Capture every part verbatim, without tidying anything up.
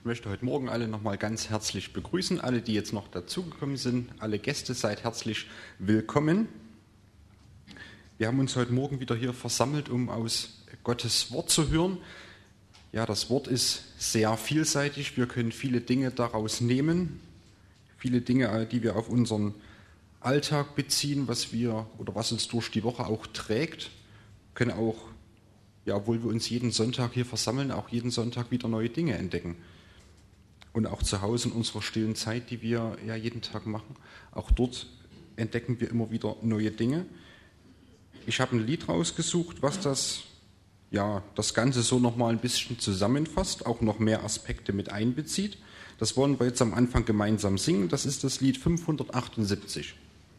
Ich möchte heute Morgen alle nochmal ganz herzlich begrüßen. Alle, die jetzt noch dazugekommen sind, alle Gäste, seid herzlich willkommen. Wir haben uns heute Morgen wieder hier versammelt, um aus Gottes Wort zu hören. Ja, das Wort ist sehr vielseitig. Wir können viele Dinge daraus nehmen, viele Dinge, die wir auf unseren Alltag beziehen, was wir oder was uns durch die Woche auch trägt, können auch, ja, obwohl wir uns jeden Sonntag hier versammeln, auch jeden Sonntag wieder neue Dinge entdecken. Und auch zu Hause in unserer stillen Zeit, die wir ja jeden Tag machen, auch dort entdecken wir immer wieder neue Dinge. Ich habe ein Lied rausgesucht, was das, ja, das Ganze so nochmal ein bisschen zusammenfasst, auch noch mehr Aspekte mit einbezieht. Das wollen wir jetzt am Anfang gemeinsam singen. Das ist das Lied fünfhundertachtundsiebzig.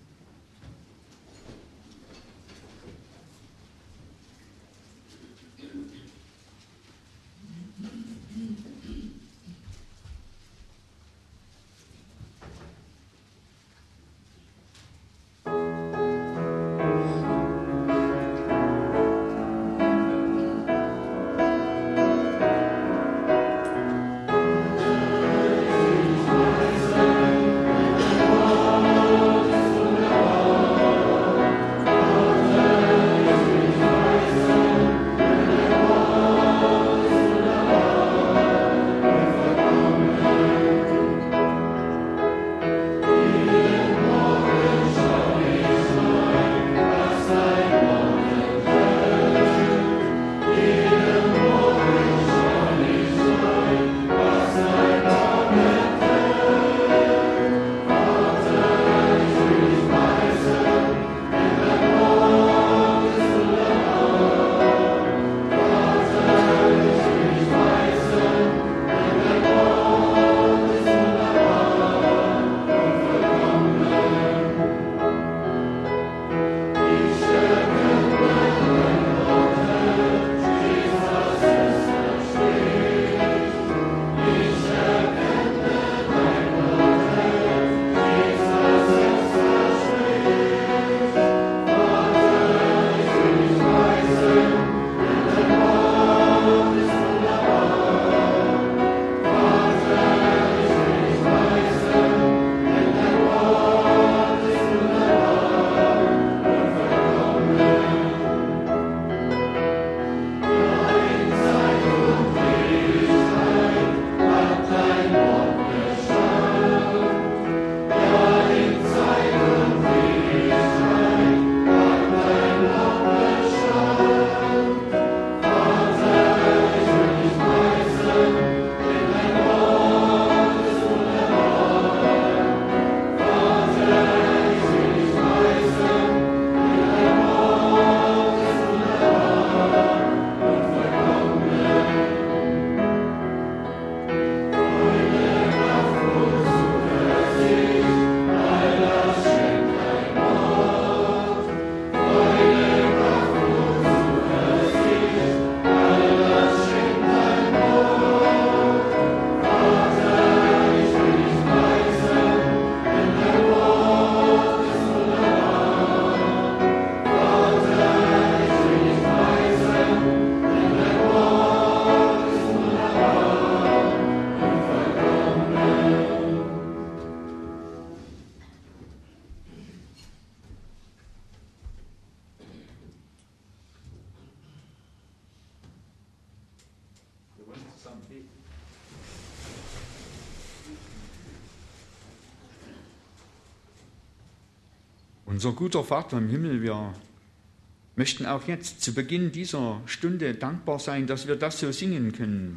Unser guter Vater im Himmel, wir möchten auch jetzt zu Beginn dieser Stunde dankbar sein, dass wir das so singen können,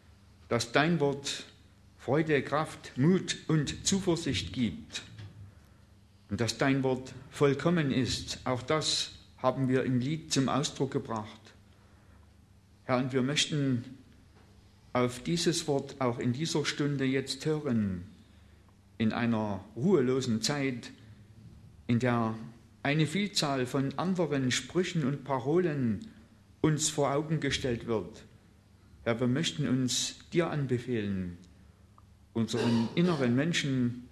dass dein Wort Freude, Kraft, Mut und Zuversicht gibt und dass dein Wort vollkommen ist. Auch das haben wir im Lied zum Ausdruck gebracht. Herr, und wir möchten auf dieses Wort auch in dieser Stunde jetzt hören, in einer ruhelosen Zeit, in der eine Vielzahl von anderen Sprüchen und Parolen uns vor Augen gestellt wird. Herr, wir möchten uns dir anbefehlen, unseren inneren Menschen,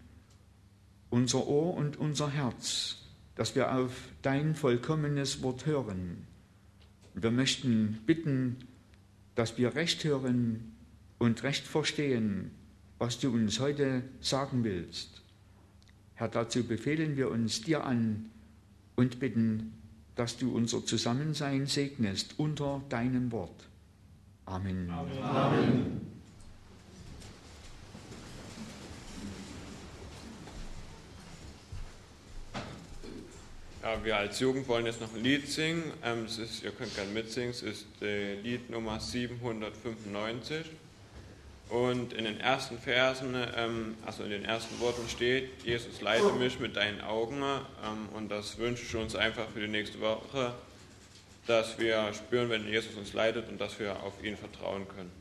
unser Ohr und unser Herz, dass wir auf dein vollkommenes Wort hören. Wir möchten bitten, dass wir recht hören und recht verstehen, was du uns heute sagen willst. Herr, dazu befehlen wir uns dir an und bitten, dass du unser Zusammensein segnest unter deinem Wort. Amen. Amen. Amen. Ja, wir als Jugend wollen jetzt noch ein Lied singen. Ähm, es ist, ihr könnt gerne mitsingen, es ist äh, Lied Nummer siebenhundertfünfundneunzig. Und in den ersten Versen, ähm, also in den ersten Worten steht, Jesus, leite mich mit deinen Augen. Ähm, und das wünsche ich uns einfach für die nächste Woche, dass wir spüren, wenn Jesus uns leitet und dass wir auf ihn vertrauen können.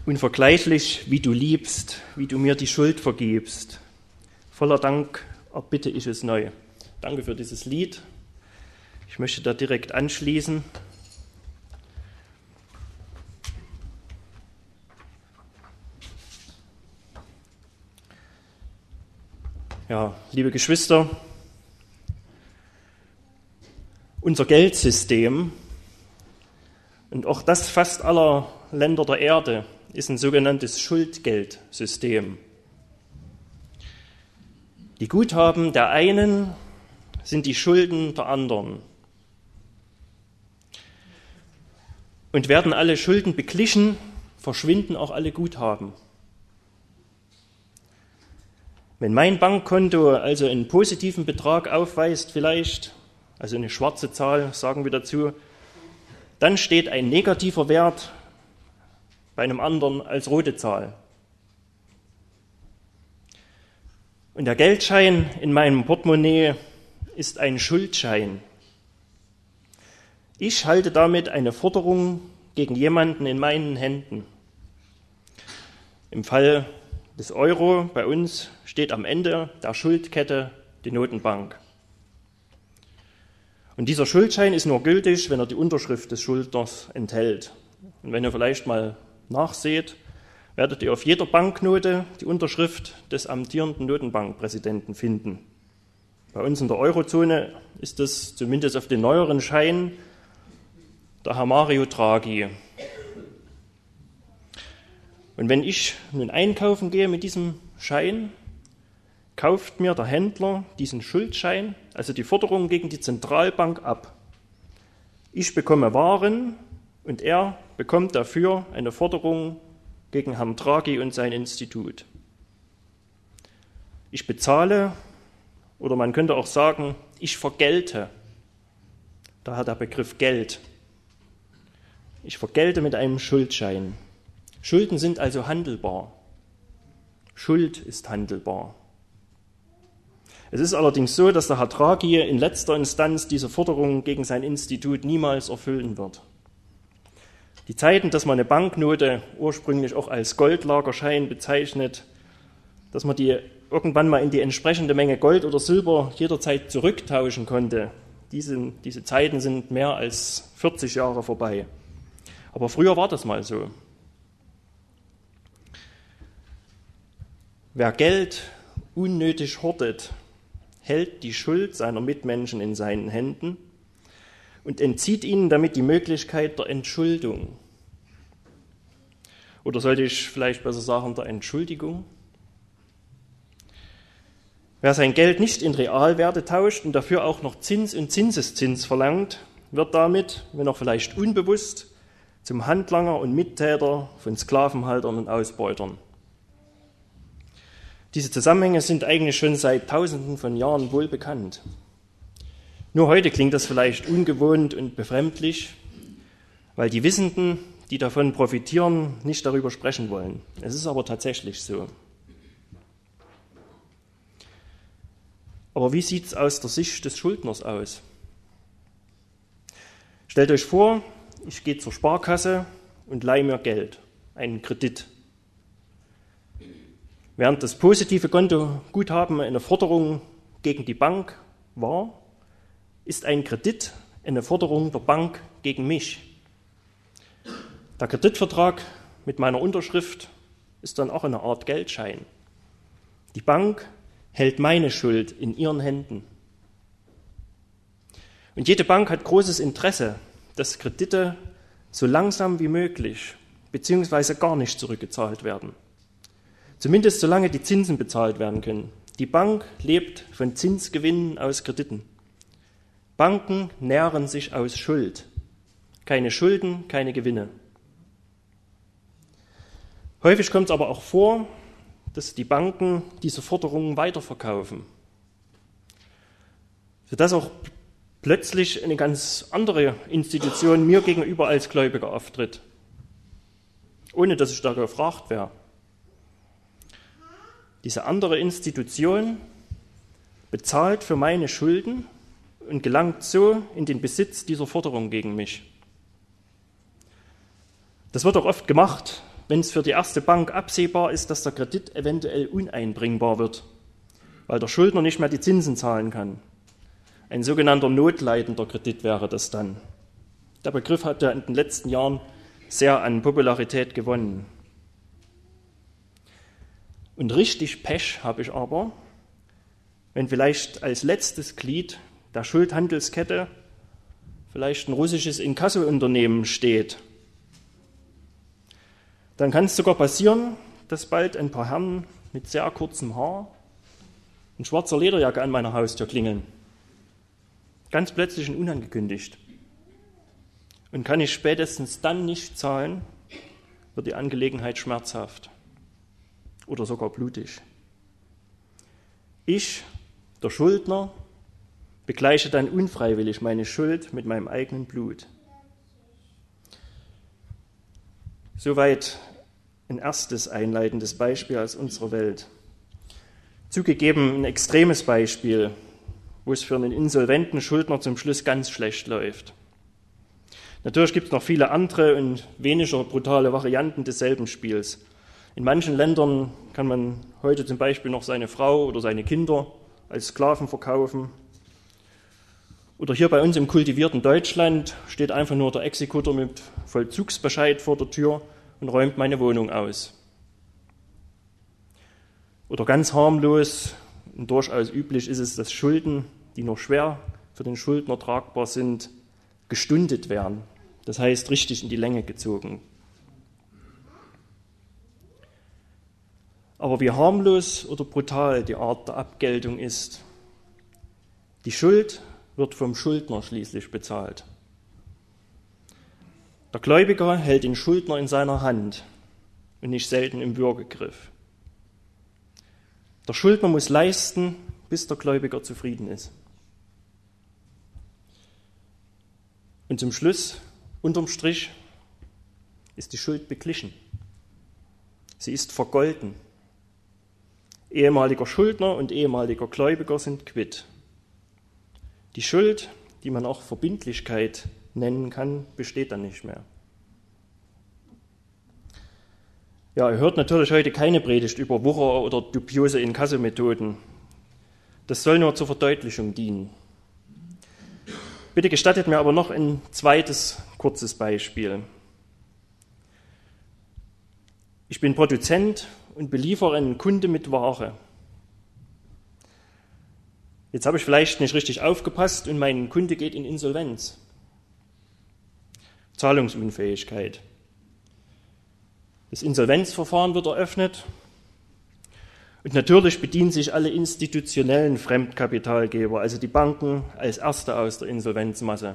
Unvergleichlich, wie du liebst, wie du mir die Schuld vergibst. Voller Dank erbitte ich es neu. Danke für dieses Lied. Ich möchte da direkt anschließen. Ja, liebe Geschwister, unser Geldsystem und auch das fast aller Länder der Erde ist ein sogenanntes Schuldgeldsystem. Die Guthaben der einen sind die Schulden der anderen. Und werden alle Schulden beglichen, verschwinden auch alle Guthaben. Wenn mein Bankkonto also einen positiven Betrag aufweist, vielleicht, also eine schwarze Zahl, sagen wir dazu, dann steht ein negativer Wert bei einem anderen als rote Zahl. Und der Geldschein in meinem Portemonnaie ist ein Schuldschein. Ich halte damit eine Forderung gegen jemanden in meinen Händen. Im Fall des Euro bei uns steht am Ende der Schuldkette die Notenbank. Und dieser Schuldschein ist nur gültig, wenn er die Unterschrift des Schuldners enthält. Und wenn ihr vielleicht mal nachseht, werdet ihr auf jeder Banknote die Unterschrift des amtierenden Notenbankpräsidenten finden. Bei uns in der Eurozone ist es zumindest auf den neueren Scheinen der Herr Mario Draghi. Und wenn ich nun einkaufen gehe mit diesem Schein, kauft mir der Händler diesen Schuldschein, also die Forderung gegen die Zentralbank, ab. Ich bekomme Waren und er bekommt dafür eine Forderung gegen Herrn Draghi und sein Institut. Ich bezahle, oder man könnte auch sagen, ich vergelte. Daher der Begriff Geld. Ich vergelte mit einem Schuldschein. Schulden sind also handelbar. Schuld ist handelbar. Es ist allerdings so, dass der Herr Draghi in letzter Instanz diese Forderung gegen sein Institut niemals erfüllen wird. Die Zeiten, dass man eine Banknote ursprünglich auch als Goldlagerschein bezeichnet, dass man die irgendwann mal in die entsprechende Menge Gold oder Silber jederzeit zurücktauschen konnte, diese, diese Zeiten sind mehr als vierzig Jahre vorbei. Aber früher war das mal so. Wer Geld unnötig hortet, hält die Schuld seiner Mitmenschen in seinen Händen und entzieht ihnen damit die Möglichkeit der Entschuldung. Oder sollte ich vielleicht besser sagen, der Entschuldigung? Wer sein Geld nicht in Realwerte tauscht und dafür auch noch Zins und Zinseszins verlangt, wird damit, wenn auch vielleicht unbewusst, zum Handlanger und Mittäter von Sklavenhaltern und Ausbeutern. Diese Zusammenhänge sind eigentlich schon seit Tausenden von Jahren wohl bekannt. Nur heute klingt das vielleicht ungewohnt und befremdlich, weil die Wissenden, die davon profitieren, nicht darüber sprechen wollen. Es ist aber tatsächlich so. Aber wie sieht es aus der Sicht des Schuldners aus? Stellt euch vor, ich gehe zur Sparkasse und leihe mir Geld, einen Kredit. Während das positive Kontoguthaben eine Forderung gegen die Bank war, ist ein Kredit eine Forderung der Bank gegen mich. Der Kreditvertrag mit meiner Unterschrift ist dann auch eine Art Geldschein. Die Bank hält meine Schuld in ihren Händen. Und jede Bank hat großes Interesse, dass Kredite so langsam wie möglich beziehungsweise gar nicht zurückgezahlt werden. Zumindest solange die Zinsen bezahlt werden können. Die Bank lebt von Zinsgewinnen aus Krediten. Banken nähren sich aus Schuld. Keine Schulden, keine Gewinne. Häufig kommt es aber auch vor, dass die Banken diese Forderungen weiterverkaufen, sodass auch plötzlich eine ganz andere Institution mir gegenüber als Gläubiger auftritt, ohne dass ich da gefragt wäre. Diese andere Institution bezahlt für meine Schulden und gelangt so in den Besitz dieser Forderung gegen mich. Das wird auch oft gemacht, wenn es für die erste Bank absehbar ist, dass der Kredit eventuell uneinbringbar wird, weil der Schuldner nicht mehr die Zinsen zahlen kann. Ein sogenannter notleidender Kredit wäre das dann. Der Begriff hat ja in den letzten Jahren sehr an Popularität gewonnen. Und richtig Pech habe ich aber, wenn vielleicht als letztes Glied der Schuldhandelskette vielleicht ein russisches Inkasso-Unternehmen steht. Dann kann es sogar passieren, dass bald ein paar Herren mit sehr kurzem Haar und schwarzer Lederjacke an meiner Haustür klingeln. Ganz plötzlich und unangekündigt. Und kann ich spätestens dann nicht zahlen, wird die Angelegenheit schmerzhaft oder sogar blutig. Ich, der Schuldner, begleiche dann unfreiwillig meine Schuld mit meinem eigenen Blut. Soweit ein erstes einleitendes Beispiel aus unserer Welt. Zugegeben ein extremes Beispiel, wo es für einen insolventen Schuldner zum Schluss ganz schlecht läuft. Natürlich gibt es noch viele andere und weniger brutale Varianten desselben Spiels. In manchen Ländern kann man heute zum Beispiel noch seine Frau oder seine Kinder als Sklaven verkaufen. Oder hier bei uns im kultivierten Deutschland steht einfach nur der Exekutor mit Vollzugsbescheid vor der Tür und räumt meine Wohnung aus. Oder ganz harmlos und durchaus üblich ist es, dass Schulden, die noch schwer für den Schuldner tragbar sind, gestundet werden. Das heißt, richtig in die Länge gezogen. Aber wie harmlos oder brutal die Art der Abgeltung ist, die Schuld wird vom Schuldner schließlich bezahlt. Der Gläubiger hält den Schuldner in seiner Hand und nicht selten im Würgegriff. Der Schuldner muss leisten, bis der Gläubiger zufrieden ist. Und zum Schluss, unterm Strich, ist die Schuld beglichen. Sie ist vergolten. Ehemaliger Schuldner und ehemaliger Gläubiger sind quitt. Die Schuld, die man auch Verbindlichkeit nennen kann, besteht dann nicht mehr. Ja, ihr hört natürlich heute keine Predigt über Wucher oder dubiose Inkassomethoden. Das soll nur zur Verdeutlichung dienen. Bitte gestattet mir aber noch ein zweites kurzes Beispiel. Ich bin Produzent und beliefere einen Kunde mit Ware. Jetzt habe ich vielleicht nicht richtig aufgepasst und mein Kunde geht in Insolvenz. Zahlungsunfähigkeit. Das Insolvenzverfahren wird eröffnet und natürlich bedienen sich alle institutionellen Fremdkapitalgeber, also die Banken, als Erste aus der Insolvenzmasse.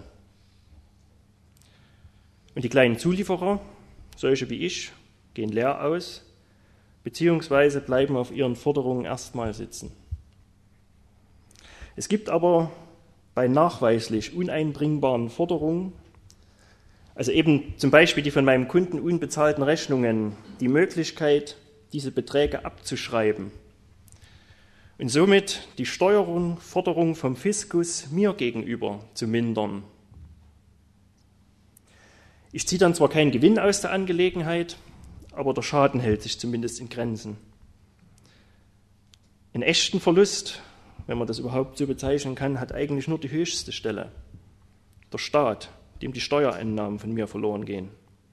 Und die kleinen Zulieferer, solche wie ich, gehen leer aus, beziehungsweise bleiben auf ihren Forderungen erstmal sitzen. Es gibt aber bei nachweislich uneinbringbaren Forderungen, also eben zum Beispiel die von meinem Kunden unbezahlten Rechnungen, die Möglichkeit, diese Beträge abzuschreiben und somit die Steuerung, Forderung vom Fiskus mir gegenüber zu mindern. Ich ziehe dann zwar keinen Gewinn aus der Angelegenheit, aber der Schaden hält sich zumindest in Grenzen. Einen echten Verlust, wenn man das überhaupt so bezeichnen kann, hat eigentlich nur die höchste Stelle, der Staat, dem die Steuereinnahmen von mir verloren gehen.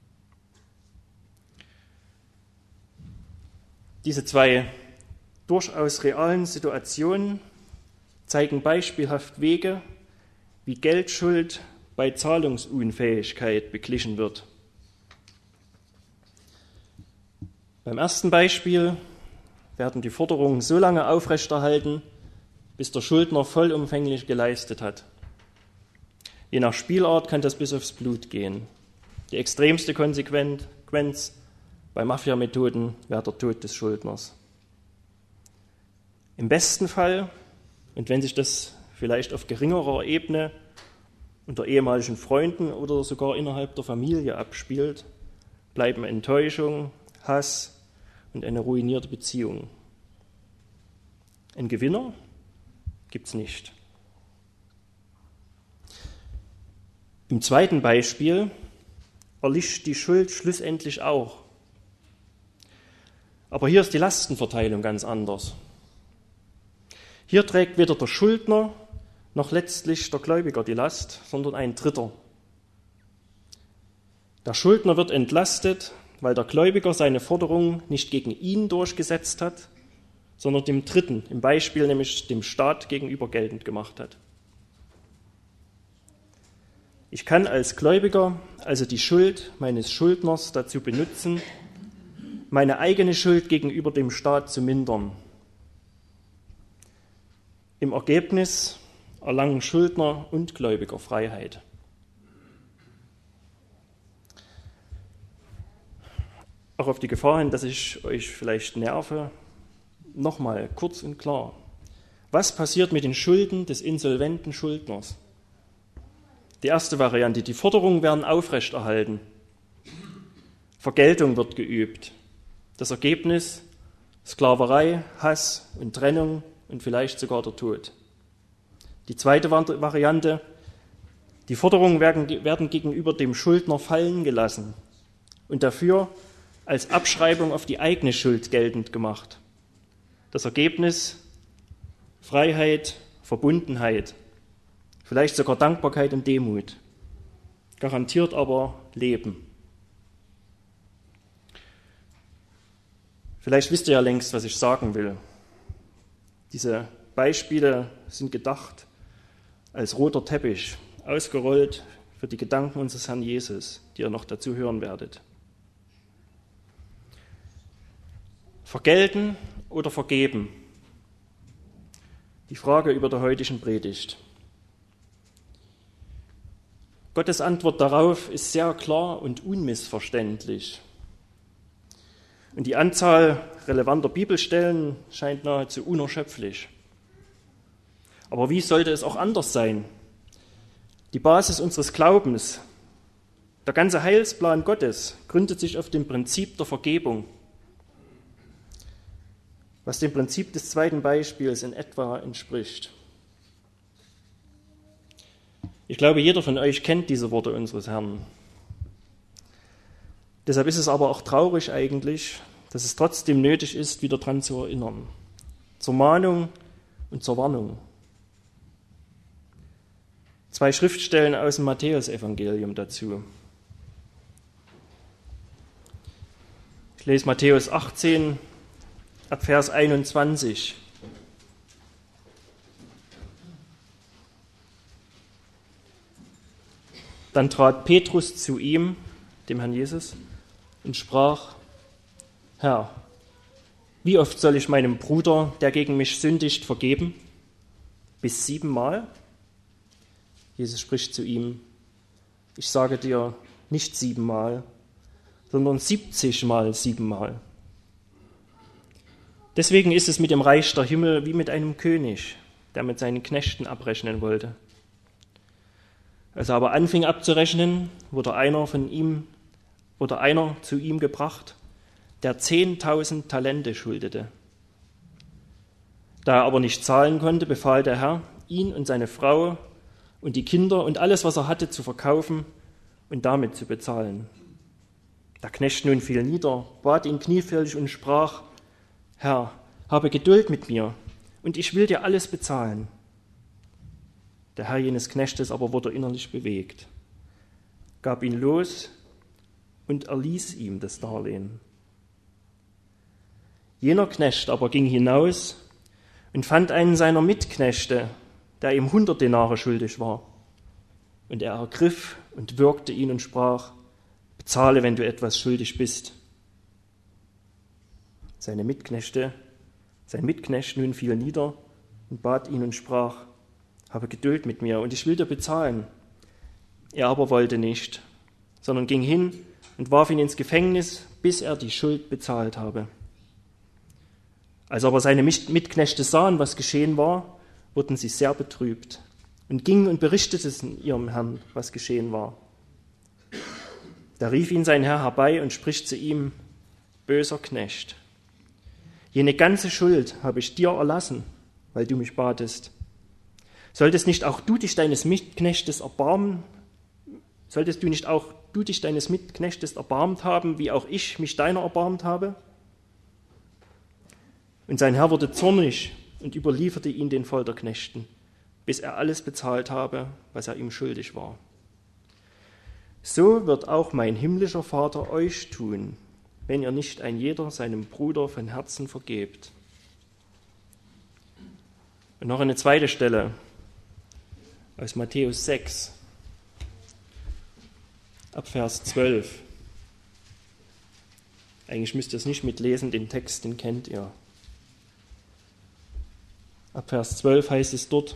Diese zwei durchaus realen Situationen zeigen beispielhaft Wege, wie Geldschuld bei Zahlungsunfähigkeit beglichen wird. Beim ersten Beispiel werden die Forderungen so lange aufrechterhalten, bis der Schuldner vollumfänglich geleistet hat. Je nach Spielart kann das bis aufs Blut gehen. Die extremste Konsequenz bei Mafia-Methoden wäre der Tod des Schuldners. Im besten Fall, und wenn sich das vielleicht auf geringerer Ebene unter ehemaligen Freunden oder sogar innerhalb der Familie abspielt, bleiben Enttäuschung, Hass und eine ruinierte Beziehung. Ein Gewinner gibt es nicht. Im zweiten Beispiel erlischt die Schuld schlussendlich auch. Aber hier ist die Lastenverteilung ganz anders. Hier trägt weder der Schuldner noch letztlich der Gläubiger die Last, sondern ein Dritter. Der Schuldner wird entlastet, weil der Gläubiger seine Forderung nicht gegen ihn durchgesetzt hat, sondern dem Dritten, im Beispiel nämlich dem Staat gegenüber geltend gemacht hat. Ich kann als Gläubiger also die Schuld meines Schuldners dazu benutzen, meine eigene Schuld gegenüber dem Staat zu mindern. Im Ergebnis erlangen Schuldner und Gläubiger Freiheit. Auch auf die Gefahr hin, dass ich euch vielleicht nerve, nochmal kurz und klar. Was passiert mit den Schulden des insolventen Schuldners? Die erste Variante, die Forderungen werden aufrechterhalten. Vergeltung wird geübt. Das Ergebnis: Sklaverei, Hass und Trennung und vielleicht sogar der Tod. Die zweite Variante, die Forderungen werden, werden gegenüber dem Schuldner fallen gelassen und dafür als Abschreibung auf die eigene Schuld geltend gemacht. Das Ergebnis: Freiheit, Verbundenheit, vielleicht sogar Dankbarkeit und Demut. Garantiert aber Leben. Vielleicht wisst ihr ja längst, was ich sagen will. Diese Beispiele sind gedacht als roter Teppich, ausgerollt für die Gedanken unseres Herrn Jesus, die ihr noch dazu hören werdet. Vergelten oder vergeben? Die Frage über der heutigen Predigt. Gottes Antwort darauf ist sehr klar und unmissverständlich. Und die Anzahl relevanter Bibelstellen scheint nahezu unerschöpflich. Aber wie sollte es auch anders sein? Die Basis unseres Glaubens, der ganze Heilsplan Gottes, gründet sich auf dem Prinzip der Vergebung, was dem Prinzip des zweiten Beispiels in etwa entspricht. Ich glaube, jeder von euch kennt diese Worte unseres Herrn. Deshalb ist es aber auch traurig eigentlich, dass es trotzdem nötig ist, wieder daran zu erinnern. Zur Mahnung und zur Warnung. Zwei Schriftstellen aus dem Matthäusevangelium dazu. Ich lese Matthäus achtzehn, ab Vers einundzwanzig. Dann trat Petrus zu ihm, dem Herrn Jesus, und sprach: Herr, wie oft soll ich meinem Bruder, der gegen mich sündigt, vergeben? Bis siebenmal? Jesus spricht zu ihm: Ich sage dir, nicht siebenmal, sondern siebzigmal siebenmal. Deswegen ist es mit dem Reich der Himmel wie mit einem König, der mit seinen Knechten abrechnen wollte. Als er aber anfing abzurechnen, wurde einer von ihm, wurde einer zu ihm gebracht, der zehntausend Talente schuldete. Da er aber nicht zahlen konnte, befahl der Herr, ihn und seine Frau und die Kinder und alles, was er hatte, zu verkaufen und damit zu bezahlen. Der Knecht nun fiel nieder, bat ihn kniefällig und sprach: Herr, habe Geduld mit mir, und ich will dir alles bezahlen. Der Herr jenes Knechtes aber wurde innerlich bewegt, gab ihn los und erließ ihm das Darlehen. Jener Knecht aber ging hinaus und fand einen seiner Mitknechte, der ihm hundert Denare schuldig war. Und er ergriff und würgte ihn und sprach: Bezahle, wenn du etwas schuldig bist. Seine Mitknechte, sein Mitknecht nun fiel nieder und bat ihn und sprach: Habe Geduld mit mir, und ich will dir bezahlen. Er aber wollte nicht, sondern ging hin und warf ihn ins Gefängnis, bis er die Schuld bezahlt habe. Als aber seine Mitknechte sahen, was geschehen war, wurden sie sehr betrübt und gingen und berichteten ihrem Herrn, was geschehen war. Da rief ihn sein Herr herbei und spricht zu ihm: Böser Knecht, jene ganze Schuld habe ich dir erlassen, weil du mich batest. Solltest nicht auch du dich deines Mitknechtes erbarmen? Solltest du nicht auch du dich deines Mitknechtes erbarmt haben, wie auch ich mich deiner erbarmt habe? Und sein Herr wurde zornig und überlieferte ihn den Folterknechten, bis er alles bezahlt habe, was er ihm schuldig war. So wird auch mein himmlischer Vater euch tun, wenn ihr nicht ein jeder seinem Bruder von Herzen vergebt. Und noch eine zweite Stelle aus Matthäus sechs, ab Vers zwölf. Eigentlich müsst ihr es nicht mitlesen, den Text, den kennt ihr. Ab Vers zwölf heißt es dort: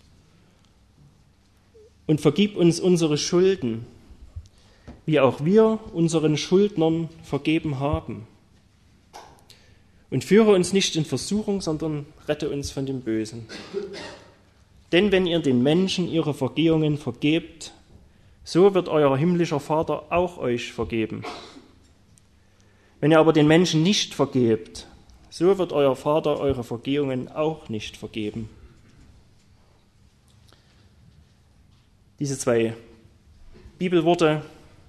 Und vergib uns unsere Schulden, wie auch wir unseren Schuldnern vergeben haben. Und führe uns nicht in Versuchung, sondern rette uns von dem Bösen. Denn wenn ihr den Menschen ihre Vergehungen vergebt, so wird euer himmlischer Vater auch euch vergeben. Wenn ihr aber den Menschen nicht vergebt, so wird euer Vater eure Vergehungen auch nicht vergeben. Diese zwei Bibelworte,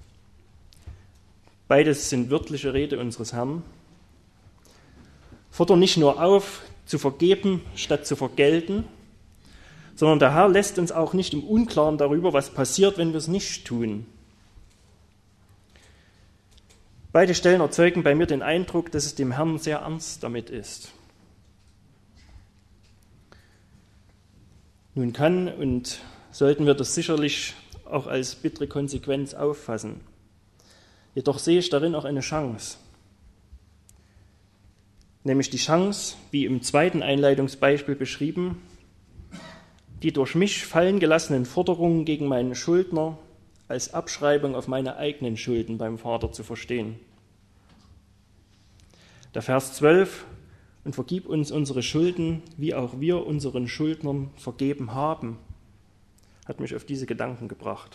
beides sind wörtliche Rede unseres Herrn, fordern nicht nur auf, zu vergeben statt zu vergelten, sondern der Herr lässt uns auch nicht im Unklaren darüber, was passiert, wenn wir es nicht tun. Beide Stellen erzeugen bei mir den Eindruck, dass es dem Herrn sehr ernst damit ist. Nun kann und sollten wir das sicherlich auch als bittere Konsequenz auffassen. Jedoch sehe ich darin auch eine Chance. Nämlich die Chance, wie im zweiten Einleitungsbeispiel beschrieben, die durch mich fallen gelassenen Forderungen gegen meinen Schuldner als Abschreibung auf meine eigenen Schulden beim Vater zu verstehen. Der Vers zwölf: Und vergib uns unsere Schulden, wie auch wir unseren Schuldnern vergeben haben, hat mich auf diese Gedanken gebracht.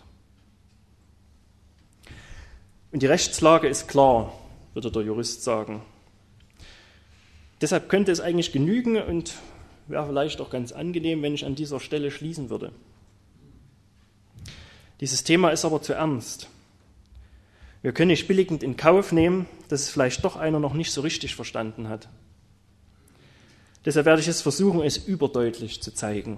Und die Rechtslage ist klar, würde der Jurist sagen. Deshalb könnte es eigentlich genügen und wäre vielleicht auch ganz angenehm, wenn ich an dieser Stelle schließen würde. Dieses Thema ist aber zu ernst. Wir können nicht billigend in Kauf nehmen, dass es vielleicht doch einer noch nicht so richtig verstanden hat. Deshalb werde ich es versuchen, es überdeutlich zu zeigen.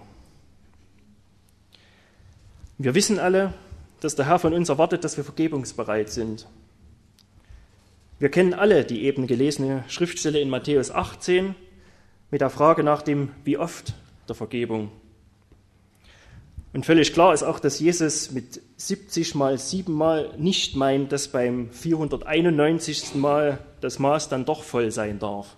Wir wissen alle, dass der Herr von uns erwartet, dass wir vergebungsbereit sind. Wir kennen alle die eben gelesene Schriftstelle in Matthäus achtzehn mit der Frage nach dem Wie oft der Vergebung. Und völlig klar ist auch, dass Jesus mit siebzig mal sieben Mal nicht meint, dass beim vierhunderteinundneunzigsten Mal das Maß dann doch voll sein darf.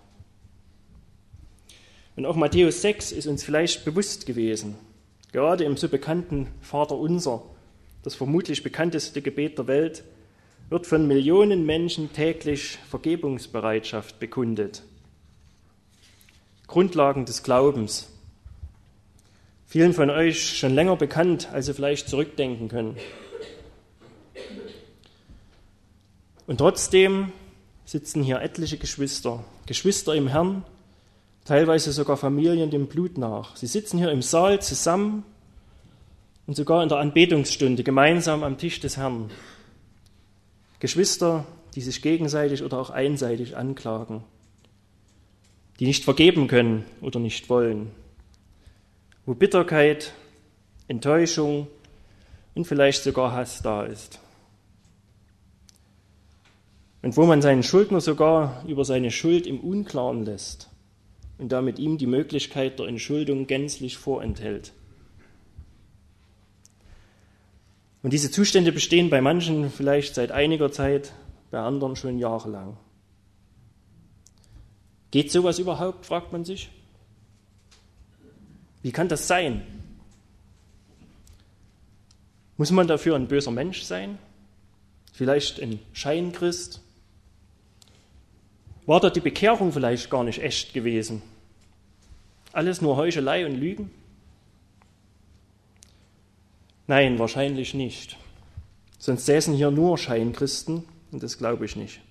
Und auch Matthäus sechs ist uns vielleicht bewusst gewesen, gerade im so bekannten Vaterunser, das vermutlich bekannteste Gebet der Welt, wird von Millionen Menschen täglich Vergebungsbereitschaft bekundet. Grundlagen des Glaubens. Vielen von euch schon länger bekannt, als Sie vielleicht zurückdenken können. Und trotzdem sitzen hier etliche Geschwister, Geschwister im Herrn, teilweise sogar Familien dem Blut nach. Sie sitzen hier im Saal zusammen und sogar in der Anbetungsstunde gemeinsam am Tisch des Herrn. Geschwister, die sich gegenseitig oder auch einseitig anklagen, die nicht vergeben können oder nicht wollen, wo Bitterkeit, Enttäuschung und vielleicht sogar Hass da ist. Und wo man seinen Schuldner sogar über seine Schuld im Unklaren lässt und damit ihm die Möglichkeit der Entschuldung gänzlich vorenthält. Und diese Zustände bestehen bei manchen vielleicht seit einiger Zeit, bei anderen schon jahrelang. Geht sowas überhaupt, fragt man sich? Wie kann das sein? Muss man dafür ein böser Mensch sein? Vielleicht ein Scheinchrist? War da die Bekehrung vielleicht gar nicht echt gewesen? Alles nur Heuchelei und Lügen? Nein, wahrscheinlich nicht. Sonst säßen hier nur Scheinchristen und das glaube ich nicht.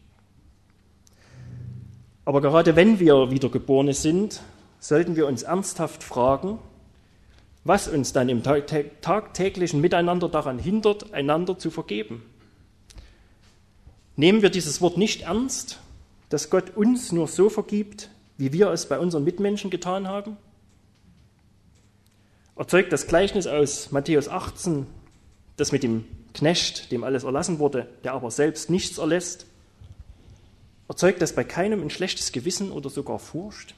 Aber gerade wenn wir Wiedergeborene sind, sollten wir uns ernsthaft fragen, was uns dann im tagtäglichen Miteinander daran hindert, einander zu vergeben. Nehmen wir dieses Wort nicht ernst, dass Gott uns nur so vergibt, wie wir es bei unseren Mitmenschen getan haben? Erzeugt das Gleichnis aus Matthäus achtzehn, das mit dem Knecht, dem alles erlassen wurde, der aber selbst nichts erlässt, erzeugt das bei keinem ein schlechtes Gewissen oder sogar Furcht?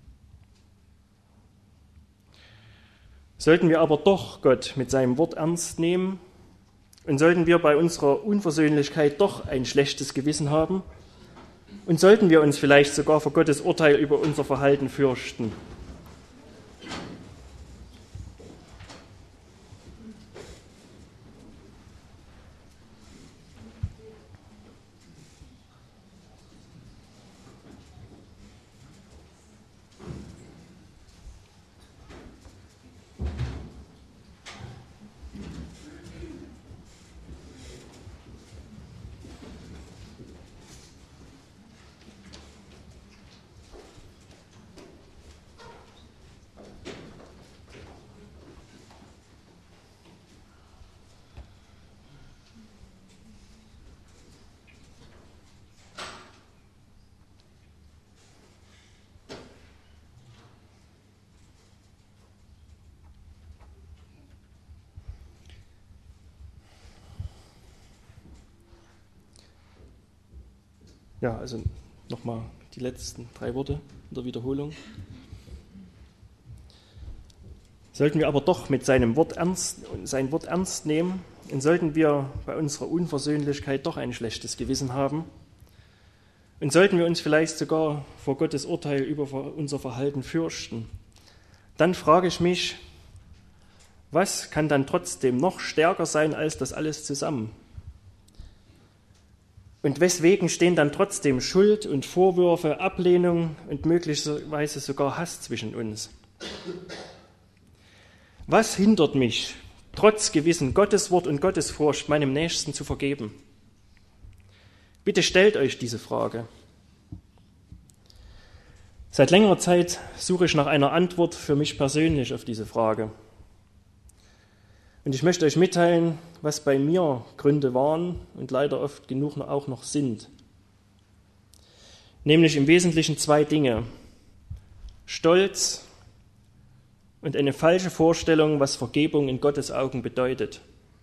Sollten wir aber doch Gott mit seinem Wort ernst nehmen und sollten wir bei unserer Unversöhnlichkeit doch ein schlechtes Gewissen haben und sollten wir uns vielleicht sogar vor Gottes Urteil über unser Verhalten fürchten? Ja, also nochmal die letzten drei Worte in der Wiederholung. Sollten wir aber doch mit seinem Wort ernst, sein Wort ernst nehmen und sollten wir bei unserer Unversöhnlichkeit doch ein schlechtes Gewissen haben und sollten wir uns vielleicht sogar vor Gottes Urteil über unser Verhalten fürchten, dann frage ich mich, was kann dann trotzdem noch stärker sein als das alles zusammen? Und weswegen stehen dann trotzdem Schuld und Vorwürfe, Ablehnung und möglicherweise sogar Hass zwischen uns? Was hindert mich, trotz Gewissen Gotteswort und Gottesfurcht meinem Nächsten zu vergeben? Bitte stellt euch diese Frage. Seit längerer Zeit suche ich nach einer Antwort für mich persönlich auf diese Frage. Und ich möchte euch mitteilen, was bei mir Gründe waren und leider oft genug auch noch sind. Nämlich im Wesentlichen zwei Dinge: Stolz und eine falsche Vorstellung, was Vergebung in Gottes Augen bedeutet.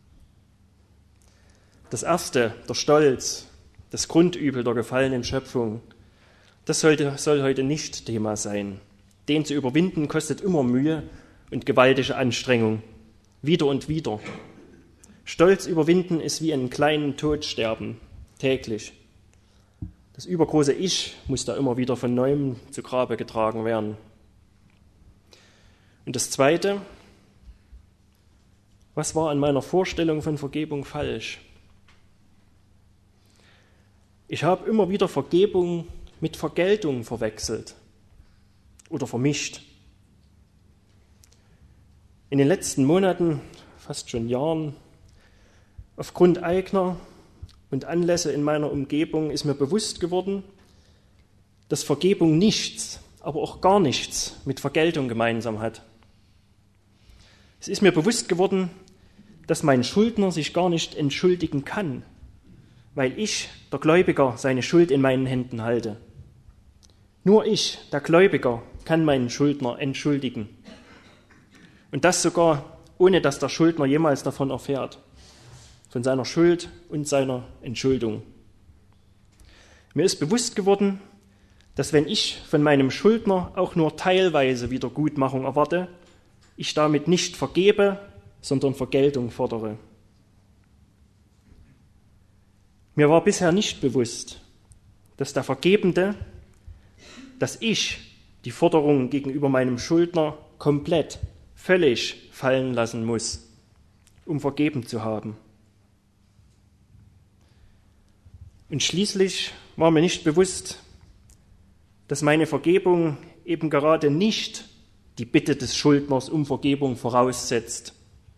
Das erste, der Stolz, das Grundübel der gefallenen Schöpfung, das sollte, soll heute nicht Thema sein. Den zu überwinden kostet immer Mühe und gewaltige Anstrengung. Wieder und wieder. Stolz überwinden ist wie einen kleinen Tod sterben, täglich. Das übergroße Ich muss da immer wieder von Neuem zu Grabe getragen werden. Und das Zweite, was war an meiner Vorstellung von Vergebung falsch? Ich habe immer wieder Vergebung mit Vergeltung verwechselt oder vermischt. In den letzten Monaten, fast schon Jahren, aufgrund eigener und Anlässe in meiner Umgebung ist mir bewusst geworden, dass Vergebung nichts, aber auch gar nichts mit Vergeltung gemeinsam hat. Es ist mir bewusst geworden, dass mein Schuldner sich gar nicht entschuldigen kann, weil ich, der Gläubiger, seine Schuld in meinen Händen halte. Nur ich, der Gläubiger, kann meinen Schuldner entschuldigen. Und das sogar, ohne dass der Schuldner jemals davon erfährt, von seiner Schuld und seiner Entschuldung. Mir ist bewusst geworden, dass wenn ich von meinem Schuldner auch nur teilweise Wiedergutmachung erwarte, ich damit nicht vergebe, sondern Vergeltung fordere. Mir war bisher nicht bewusst, dass der Vergebende, dass ich die Forderung gegenüber meinem Schuldner komplett völlig fallen lassen muss, um vergeben zu haben. Und schließlich war mir nicht bewusst, dass meine Vergebung eben gerade nicht die Bitte des Schuldners um Vergebung voraussetzt.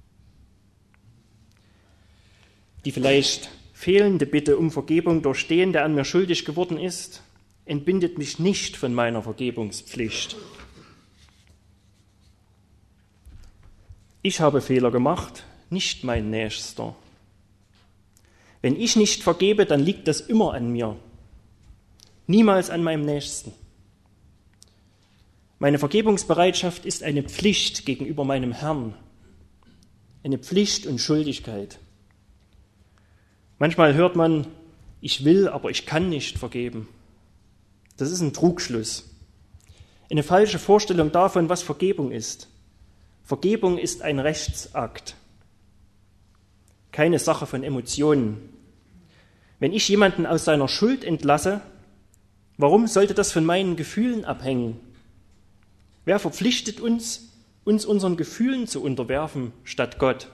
Die vielleicht fehlende Bitte um Vergebung durch den, der an mir schuldig geworden ist, entbindet mich nicht von meiner Vergebungspflicht. Ich habe Fehler gemacht, nicht mein Nächster. Wenn ich nicht vergebe, dann liegt das immer an mir, niemals an meinem Nächsten. Meine Vergebungsbereitschaft ist eine Pflicht gegenüber meinem Herrn, eine Pflicht und Schuldigkeit. Manchmal hört man, ich will, aber ich kann nicht vergeben. Das ist ein Trugschluss, eine falsche Vorstellung davon, was Vergebung ist. Vergebung ist ein Rechtsakt, keine Sache von Emotionen. Wenn ich jemanden aus seiner Schuld entlasse, warum sollte das von meinen Gefühlen abhängen? Wer verpflichtet uns, uns unseren Gefühlen zu unterwerfen, statt Gott?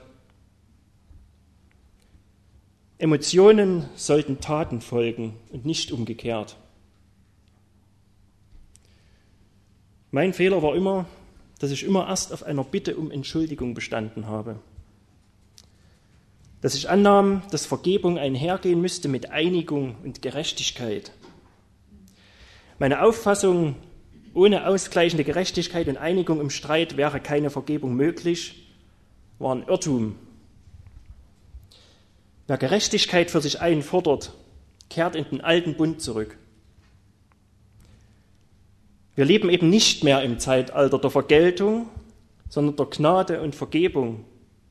Emotionen sollten Taten folgen und nicht umgekehrt. Mein Fehler war immer, dass ich immer erst auf einer Bitte um Entschuldigung bestanden habe. Dass ich annahm, dass Vergebung einhergehen müsste mit Einigung und Gerechtigkeit. Meine Auffassung, ohne ausgleichende Gerechtigkeit und Einigung im Streit wäre keine Vergebung möglich, war ein Irrtum. Wer Gerechtigkeit für sich einfordert, kehrt in den alten Bund zurück. Wir leben eben nicht mehr im Zeitalter der Vergeltung, sondern der Gnade und Vergebung.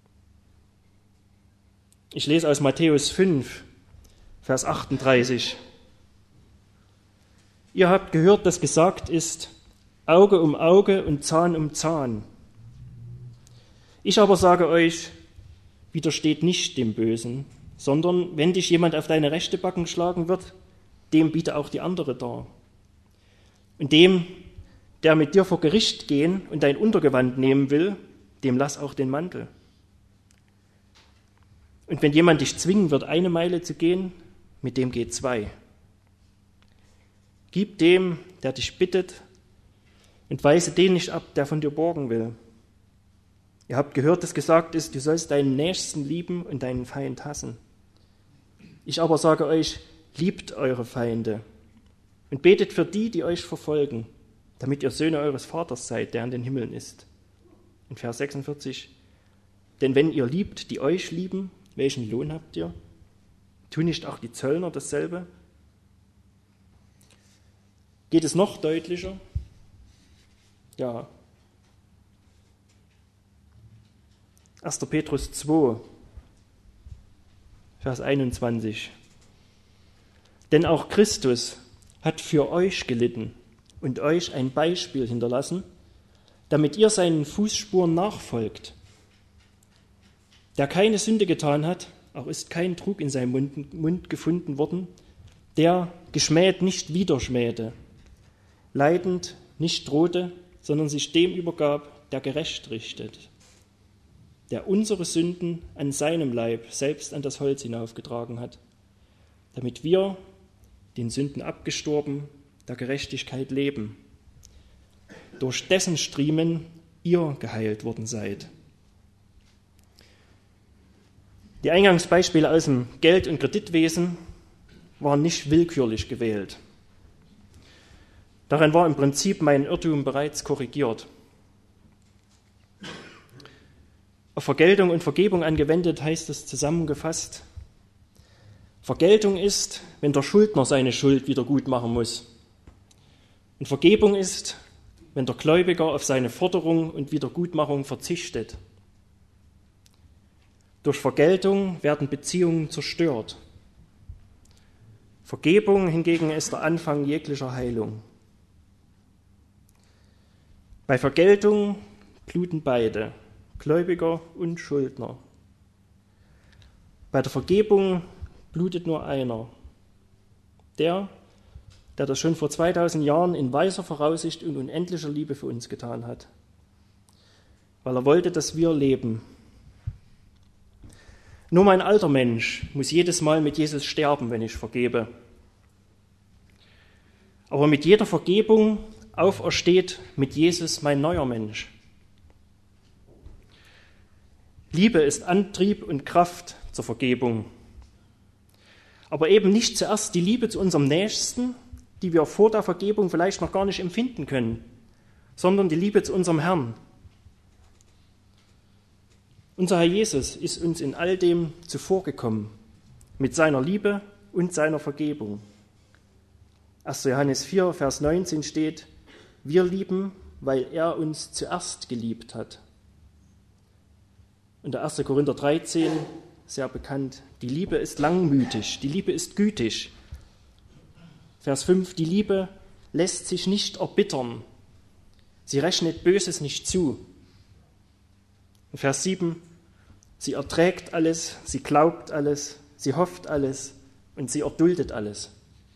Ich lese aus Matthäus fünf, Vers achtunddreißig. Ihr habt gehört, dass gesagt ist, Auge um Auge und Zahn um Zahn. Ich aber sage euch, widersteht nicht dem Bösen, sondern wenn dich jemand auf deine rechte Backen schlagen wird, dem biete auch die andere dar. Und dem, der mit dir vor Gericht gehen und dein Untergewand nehmen will, dem lass auch den Mantel. Und wenn jemand dich zwingen wird, eine Meile zu gehen, mit dem geh zwei. Gib dem, der dich bittet, und weise den nicht ab, der von dir borgen will. Ihr habt gehört, dass gesagt ist, du sollst deinen Nächsten lieben und deinen Feind hassen. Ich aber sage euch, liebt eure Feinde und betet für die, die euch verfolgen, damit ihr Söhne eures Vaters seid, der in den Himmeln ist. In Vers sechsundvierzig, denn wenn ihr liebt, die euch lieben, welchen Lohn habt ihr? Tun nicht auch die Zöllner dasselbe? Geht es noch deutlicher? Ja. erster Petrus zwei, Vers einundzwanzig. Denn auch Christus hat für euch gelitten und euch ein Beispiel hinterlassen, damit ihr seinen Fußspuren nachfolgt. Der keine Sünde getan hat, auch ist kein Trug in seinem Mund, Mund gefunden worden, der geschmäht nicht wieder schmähte, leidend nicht drohte, sondern sich dem übergab, der gerecht richtet, der unsere Sünden an seinem Leib selbst an das Holz hinaufgetragen hat, damit wir, den Sünden abgestorben, der Gerechtigkeit leben, durch dessen Striemen ihr geheilt worden seid. Die Eingangsbeispiele aus dem Geld- und Kreditwesen waren nicht willkürlich gewählt. Daran war im Prinzip mein Irrtum bereits korrigiert. Auf Vergeltung und Vergebung angewendet heißt es zusammengefasst, Vergeltung ist, wenn der Schuldner seine Schuld wieder gut machen muss. Und Vergebung ist, wenn der Gläubiger auf seine Forderung und Wiedergutmachung verzichtet. Durch Vergeltung werden Beziehungen zerstört. Vergebung hingegen ist der Anfang jeglicher Heilung. Bei Vergeltung bluten beide, Gläubiger und Schuldner. Bei der Vergebung blutet nur einer, der, der das schon vor zweitausend Jahren in weiser Voraussicht und unendlicher Liebe für uns getan hat, weil er wollte, dass wir leben. Nur mein alter Mensch muss jedes Mal mit Jesus sterben, wenn ich vergebe. Aber mit jeder Vergebung aufersteht mit Jesus mein neuer Mensch. Liebe ist Antrieb und Kraft zur Vergebung. Aber eben nicht zuerst die Liebe zu unserem Nächsten, die wir vor der Vergebung vielleicht noch gar nicht empfinden können, sondern die Liebe zu unserem Herrn. Unser Herr Jesus ist uns in all dem zuvorgekommen, mit seiner Liebe und seiner Vergebung. erster Johannes vier, Vers neunzehn steht, wir lieben, weil er uns zuerst geliebt hat. Und der erster Korinther dreizehn, sehr bekannt, die Liebe ist langmütig, die Liebe ist gütig. Vers fünf, die Liebe lässt sich nicht erbittern, sie rechnet Böses nicht zu. Und Vers sieben, sie erträgt alles, sie glaubt alles, sie hofft alles und sie erduldet alles.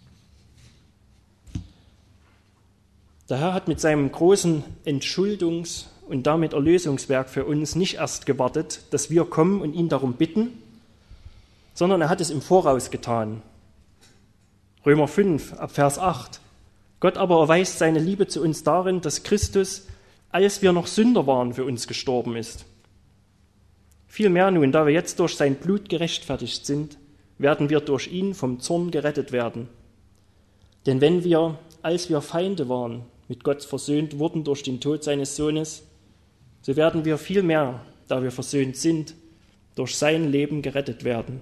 Der Herr hat mit seinem großen Entschuldungs- und damit Erlösungswerk für uns nicht erst gewartet, dass wir kommen und ihn darum bitten, sondern er hat es im Voraus getan. Römer fünf, ab Vers acht. Gott aber erweist seine Liebe zu uns darin, dass Christus, als wir noch Sünder waren, für uns gestorben ist. Vielmehr nun, da wir jetzt durch sein Blut gerechtfertigt sind, werden wir durch ihn vom Zorn gerettet werden. Denn wenn wir, als wir Feinde waren, mit Gott versöhnt wurden durch den Tod seines Sohnes, so werden wir vielmehr, da wir versöhnt sind, durch sein Leben gerettet werden.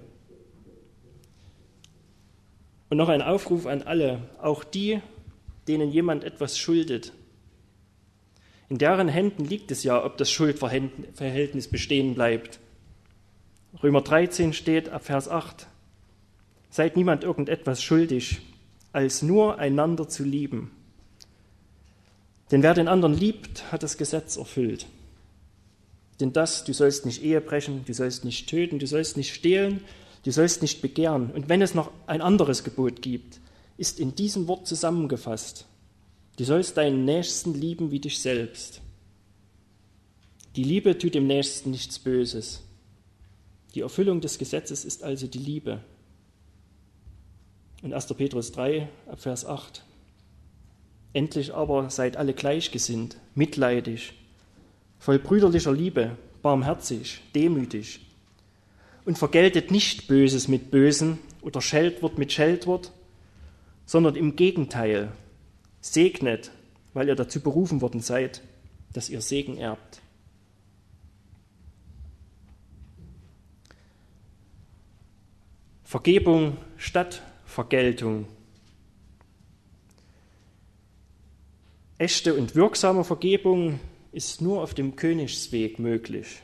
Und noch ein Aufruf an alle, auch die, denen jemand etwas schuldet. In deren Händen liegt es ja, ob das Schuldverhältnis bestehen bleibt. Römer dreizehn steht ab Vers acht, seid niemand irgendetwas schuldig, als nur einander zu lieben. Denn wer den anderen liebt, hat das Gesetz erfüllt. Denn das, du sollst nicht Ehe brechen, du sollst nicht töten, du sollst nicht stehlen, du sollst nicht begehren. Und wenn es noch ein anderes Gebot gibt, ist in diesem Wort zusammengefasst. Du sollst deinen Nächsten lieben wie dich selbst. Die Liebe tut dem Nächsten nichts Böses. Die Erfüllung des Gesetzes ist also die Liebe. Und erster Petrus drei, ab Vers acht. Endlich aber seid alle gleichgesinnt, mitleidig, voll brüderlicher Liebe, barmherzig, demütig und vergeltet nicht Böses mit Bösen oder Scheltwort mit Scheltwort, sondern im Gegenteil, segnet, weil ihr dazu berufen worden seid, dass ihr Segen erbt. Vergebung statt Vergeltung. Echte und wirksame Vergebung ist nur auf dem Königsweg möglich.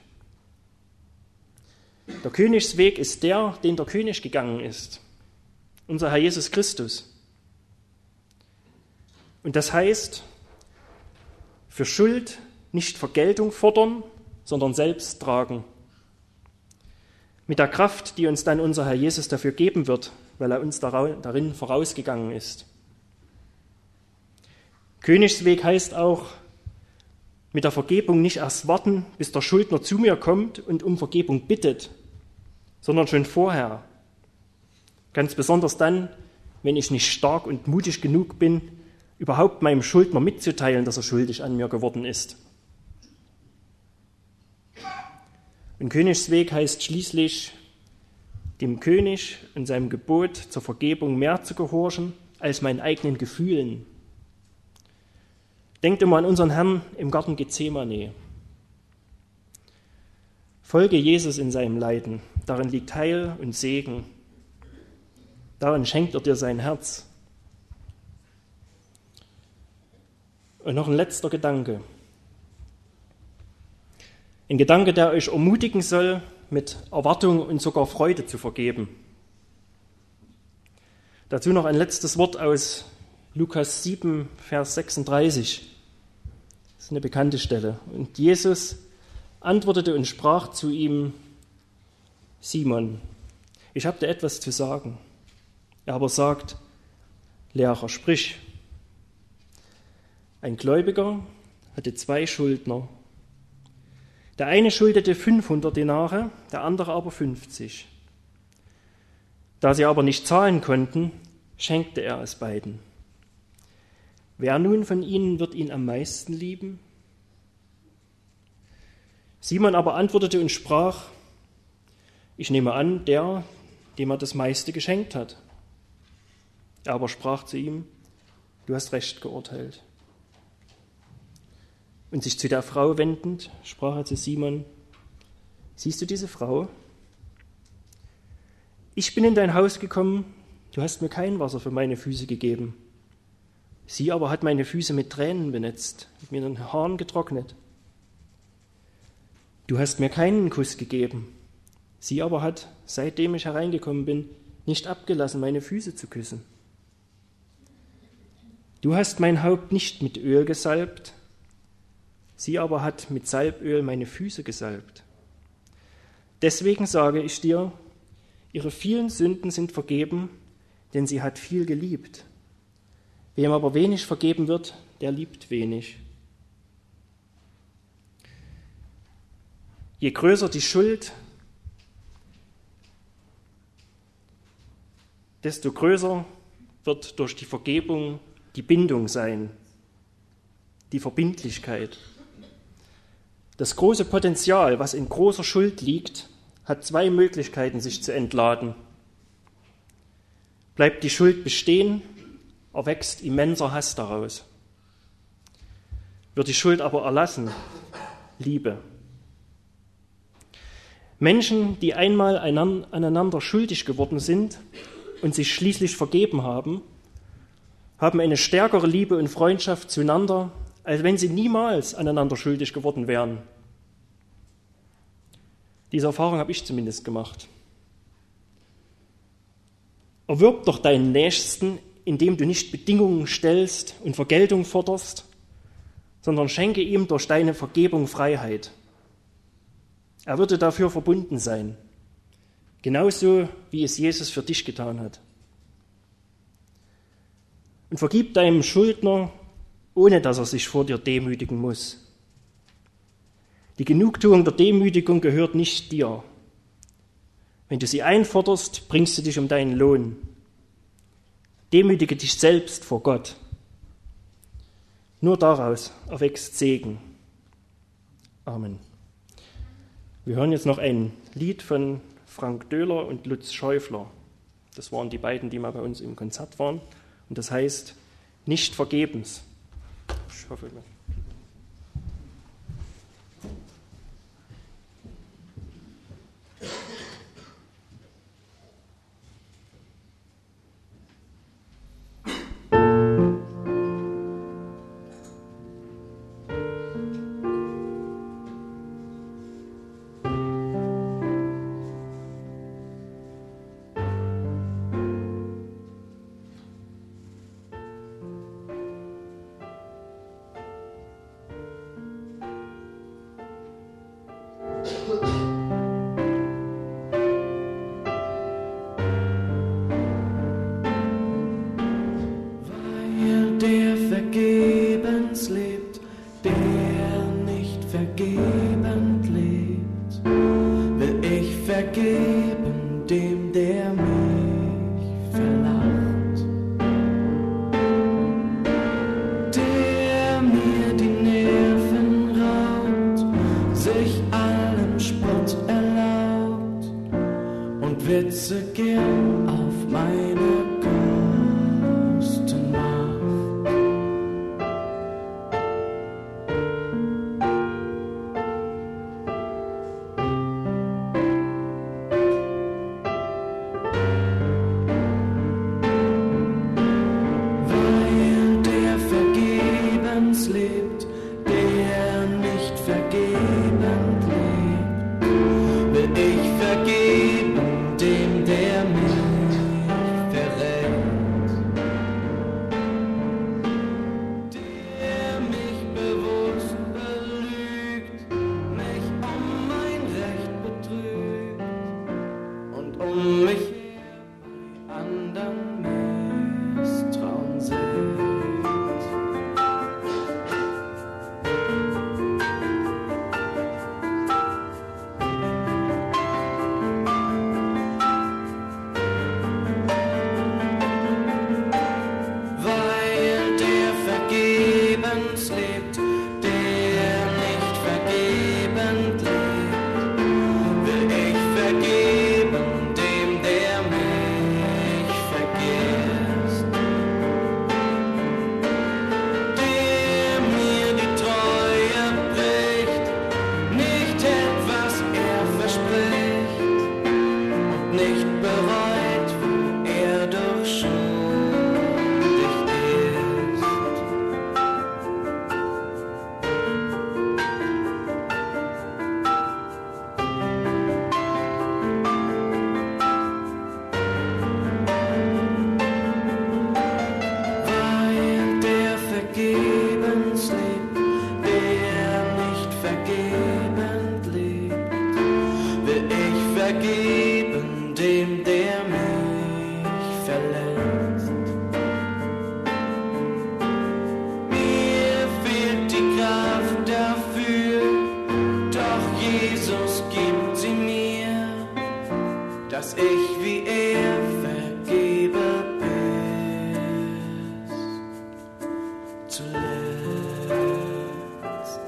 Der Königsweg ist der, den der König gegangen ist, unser Herr Jesus Christus. Und das heißt, für Schuld nicht Vergeltung fordern, sondern selbst tragen. Mit der Kraft, die uns dann unser Herr Jesus dafür geben wird, weil er uns darin vorausgegangen ist. Königsweg heißt auch, mit der Vergebung nicht erst warten, bis der Schuldner zu mir kommt und um Vergebung bittet, sondern schon vorher. Ganz besonders dann, wenn ich nicht stark und mutig genug bin, überhaupt meinem Schuldner mitzuteilen, dass er schuldig an mir geworden ist. Und Königsweg heißt schließlich, dem König und seinem Gebot zur Vergebung mehr zu gehorchen als meinen eigenen Gefühlen. Denkt immer an unseren Herrn im Garten Gethsemane. Folge Jesus in seinem Leiden, darin liegt Heil und Segen. Darin schenkt er dir sein Herz. Und noch ein letzter Gedanke. Ein Gedanke, der euch ermutigen soll, mit Erwartung und sogar Freude zu vergeben. Dazu noch ein letztes Wort aus Lukas sieben, Vers sechsunddreißig. Das ist eine bekannte Stelle. Und Jesus antwortete und sprach zu ihm, Simon, ich habe dir etwas zu sagen. Er aber sagt, Lehrer, sprich. Ein Gläubiger hatte zwei Schuldner. Der eine schuldete fünfhundert Denare, der andere aber fünfzig. Da sie aber nicht zahlen konnten, schenkte er es beiden. Wer nun von ihnen wird ihn am meisten lieben? Simon aber antwortete und sprach, ich nehme an, der, dem er das meiste geschenkt hat. Er aber sprach zu ihm, du hast recht geurteilt. Und sich zu der Frau wendend, sprach er zu Simon, siehst du diese Frau? Ich bin in dein Haus gekommen, du hast mir kein Wasser für meine Füße gegeben. Sie aber hat meine Füße mit Tränen benetzt, mit mir den Haaren getrocknet. Du hast mir keinen Kuss gegeben. Sie aber hat, seitdem ich hereingekommen bin, nicht abgelassen, meine Füße zu küssen. Du hast mein Haupt nicht mit Öl gesalbt, sie aber hat mit Salböl meine Füße gesalbt. Deswegen sage ich dir, ihre vielen Sünden sind vergeben, denn sie hat viel geliebt. Wem aber wenig vergeben wird, der liebt wenig. Je größer die Schuld, desto größer wird durch die Vergebung die Bindung sein, die Verbindlichkeit. Das große Potenzial, was in großer Schuld liegt, hat zwei Möglichkeiten, sich zu entladen. Bleibt die Schuld bestehen, erwächst immenser Hass daraus. Wird die Schuld aber erlassen, Liebe. Menschen, die einmal aneinander schuldig geworden sind und sich schließlich vergeben haben, haben eine stärkere Liebe und Freundschaft zueinander, als wenn sie niemals aneinander schuldig geworden wären. Diese Erfahrung habe ich zumindest gemacht. Erwirb doch deinen Nächsten, indem du nicht Bedingungen stellst und Vergeltung forderst, sondern schenke ihm durch deine Vergebung Freiheit. Er würde dafür verbunden sein, genauso wie es Jesus für dich getan hat. Und vergib deinem Schuldner, ohne dass er sich vor dir demütigen muss. Die Genugtuung der Demütigung gehört nicht dir. Wenn du sie einforderst, bringst du dich um deinen Lohn. Demütige dich selbst vor Gott. Nur daraus erwächst Segen. Amen. Wir hören jetzt noch ein Lied von Frank Döhler und Lutz Schäufler. Das waren die beiden, die mal bei uns im Konzert waren. Und das heißt, nicht vergebens. Ich hoffe, will ich vergeben dem, der mich verlässt. dass ich wie er vergebe bis zuletzt.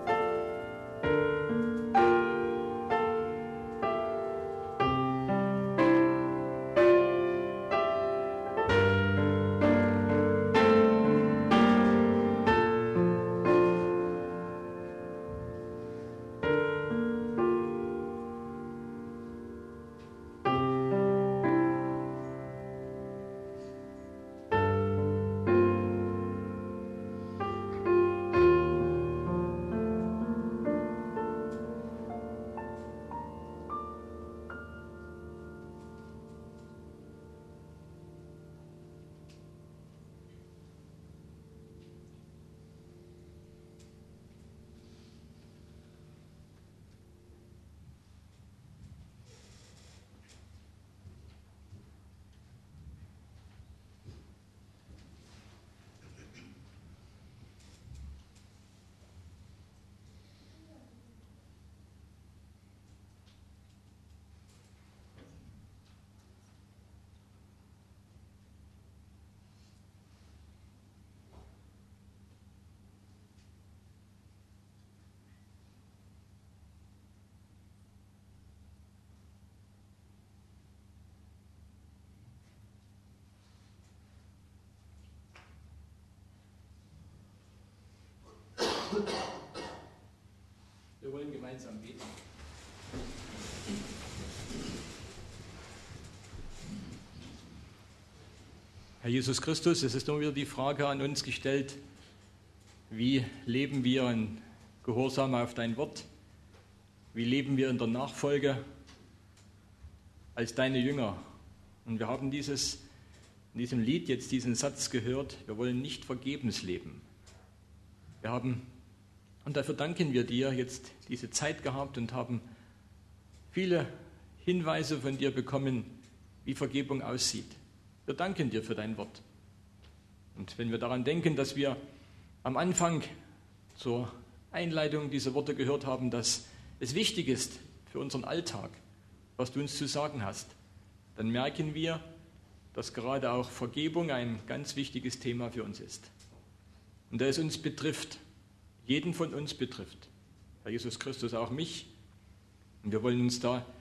Wir wollen gemeinsam beten. Herr Jesus Christus, es ist immer wieder die Frage an uns gestellt, wie leben wir in Gehorsam auf dein Wort? Wie leben wir in der Nachfolge als deine Jünger? Und wir haben dieses, in diesem Lied jetzt diesen Satz gehört, wir wollen nicht vergebens leben. Wir haben, und dafür danken wir dir, jetzt diese Zeit gehabt und haben viele Hinweise von dir bekommen, wie Vergebung aussieht. Wir danken dir für dein Wort. Und wenn wir daran denken, dass wir am Anfang zur Einleitung dieser Worte gehört haben, dass es wichtig ist für unseren Alltag, was du uns zu sagen hast, dann merken wir, dass gerade auch Vergebung ein ganz wichtiges Thema für uns ist. Und da es uns betrifft, jeden von uns betrifft, Herr Jesus Christus, auch mich. Und wir wollen uns da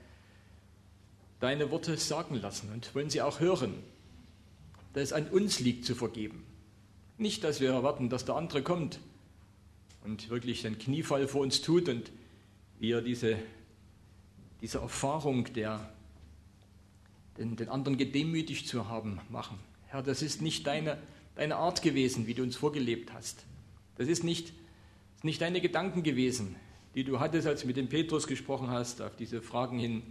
deine Worte sagen lassen und wollen sie auch hören, dass es an uns liegt zu vergeben. Nicht, dass wir erwarten, dass der andere kommt und wirklich den Kniefall vor uns tut und wir diese, diese Erfahrung, der, den, den anderen gedemütigt zu haben, machen. Herr, das ist nicht deine, deine Art gewesen, wie du uns vorgelebt hast. Das ist nicht, ist nicht deine Gedanken gewesen, die du hattest, als du mit dem Petrus gesprochen hast, auf diese Fragen hin,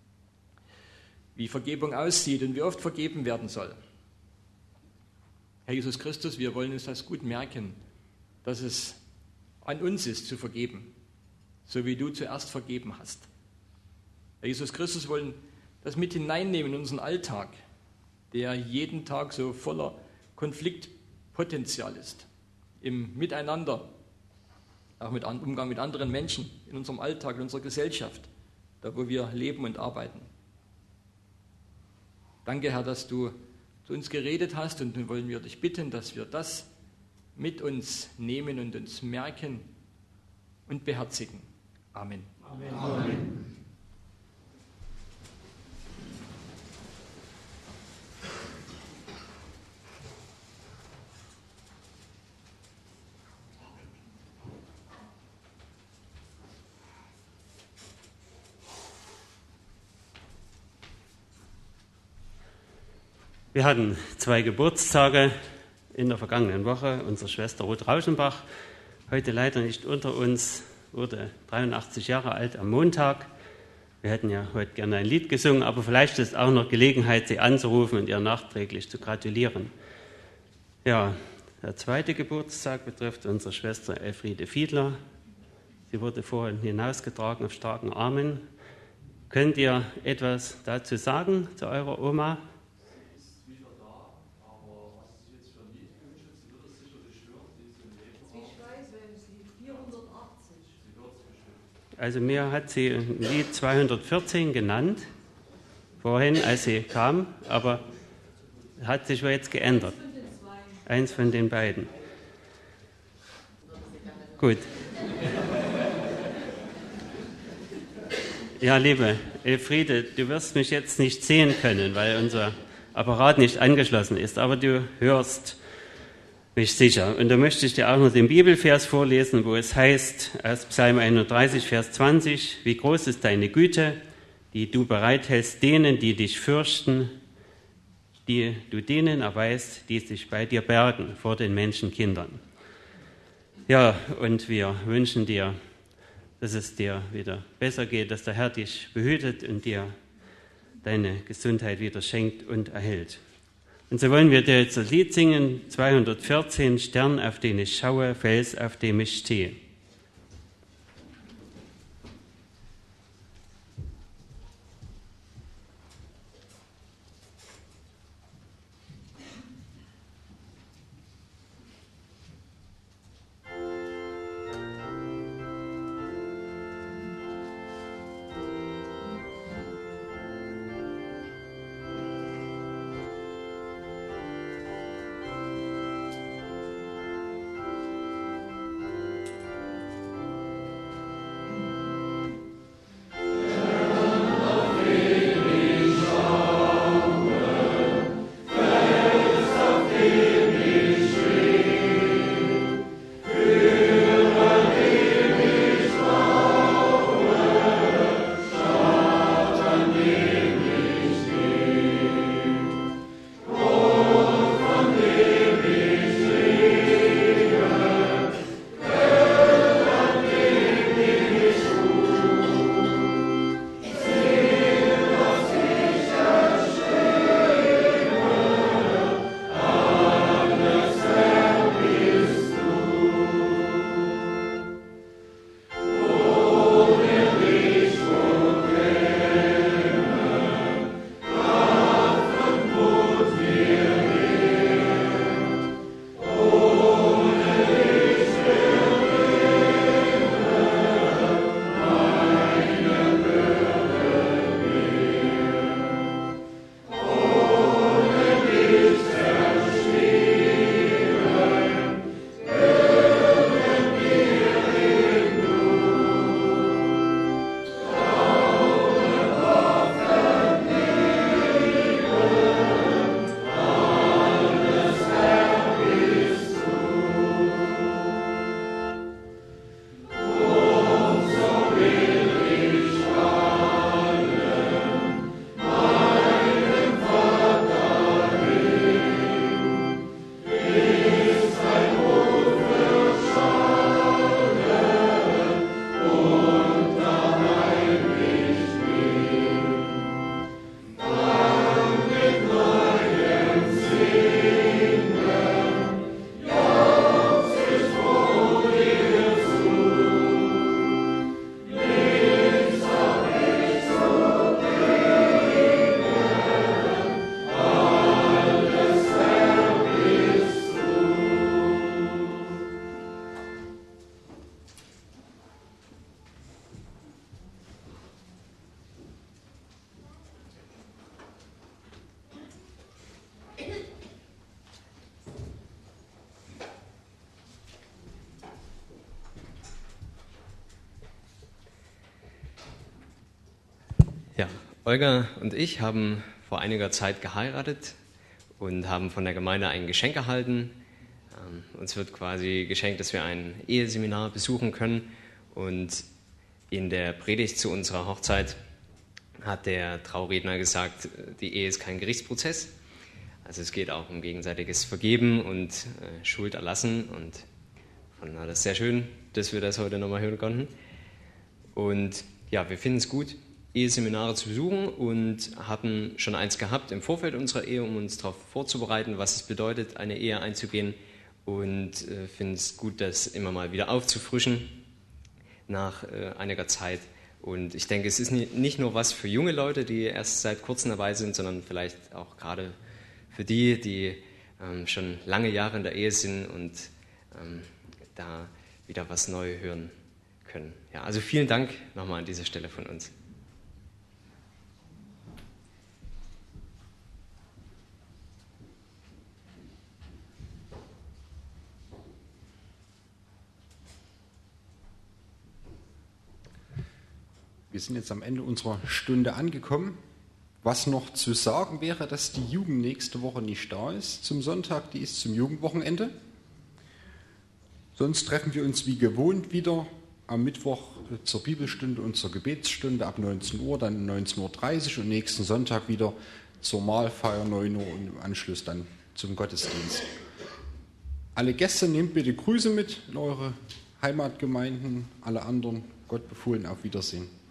wie Vergebung aussieht und wie oft vergeben werden soll. Herr Jesus Christus, wir wollen uns das gut merken, dass es an uns ist, zu vergeben, so wie du zuerst vergeben hast. Herr Jesus Christus, wir wollen das mit hineinnehmen in unseren Alltag, der jeden Tag so voller Konfliktpotenzial ist, im Miteinander, auch mit Umgang mit anderen Menschen, in unserem Alltag, in unserer Gesellschaft, da wo wir leben und arbeiten. Danke, Herr, dass du zu uns geredet hast, und nun wollen wir dich bitten, dass wir das mit uns nehmen und uns merken und beherzigen. Amen. Amen. Amen. Wir hatten zwei Geburtstage in der vergangenen Woche. Unsere Schwester Ruth Rauschenbach, heute leider nicht unter uns, wurde dreiundachtzig Jahre alt am Montag. Wir hätten ja heute gerne ein Lied gesungen, aber vielleicht ist auch noch Gelegenheit, sie anzurufen und ihr nachträglich zu gratulieren. Ja, der zweite Geburtstag betrifft unsere Schwester Elfriede Fiedler. Sie wurde vorhin hinausgetragen auf starken Armen. Könnt ihr etwas dazu sagen, zu eurer Oma? Also mir hat sie ein Lied zweihundertvierzehn genannt, vorhin, als sie kam, aber hat sich wohl jetzt geändert. Eins von den beiden. Gut. Ja, liebe Elfriede, du wirst mich jetzt nicht sehen können, weil unser Apparat nicht angeschlossen ist, aber du hörst mich sicher. Und da möchte ich dir auch noch den Bibelvers vorlesen, wo es heißt, aus Psalm einunddreißig, Vers zwanzig, wie groß ist deine Güte, die du bereithältst denen, die dich fürchten, die du denen erweist, die sich bei dir bergen vor den Menschenkindern. Ja, und wir wünschen dir, dass es dir wieder besser geht, dass der Herr dich behütet und dir deine Gesundheit wieder schenkt und erhält. Und so wollen wir dir jetzt das Lied singen, zweihundertvierzehn, Stern, auf den ich schaue, Fels, auf dem ich stehe. Ja, Olga und ich haben vor einiger Zeit geheiratet und haben von der Gemeinde ein Geschenk erhalten. Ähm, uns wird quasi geschenkt, dass wir ein Eheseminar besuchen können. Und in der Predigt zu unserer Hochzeit hat der Trauredner gesagt, die Ehe ist kein Gerichtsprozess. Also es geht auch um gegenseitiges Vergeben und äh, Schuld erlassen. Und von daher ist es sehr schön, dass wir das heute nochmal hören konnten. Und ja, wir finden es gut, Eheseminare zu besuchen und hatten schon eins gehabt im Vorfeld unserer Ehe, um uns darauf vorzubereiten, was es bedeutet, eine Ehe einzugehen, und äh, finde es gut, das immer mal wieder aufzufrischen nach äh, einiger Zeit. Und ich denke, es ist nie, nicht nur was für junge Leute, die erst seit kurzem dabei sind, sondern vielleicht auch gerade für die, die ähm, schon lange Jahre in der Ehe sind und ähm, da wieder was Neues hören können. Ja, also vielen Dank nochmal an dieser Stelle von uns. Wir sind jetzt am Ende unserer Stunde angekommen. Was noch zu sagen wäre, dass die Jugend nächste Woche nicht da ist zum Sonntag, die ist zum Jugendwochenende. Sonst treffen wir uns wie gewohnt wieder am Mittwoch zur Bibelstunde und zur Gebetsstunde ab neunzehn Uhr, dann neunzehn Uhr dreißig und nächsten Sonntag wieder zur Mahlfeier neun Uhr und im Anschluss dann zum Gottesdienst. Alle Gäste nehmt bitte Grüße mit in eure Heimatgemeinden, alle anderen Gott befohlen, auf Wiedersehen.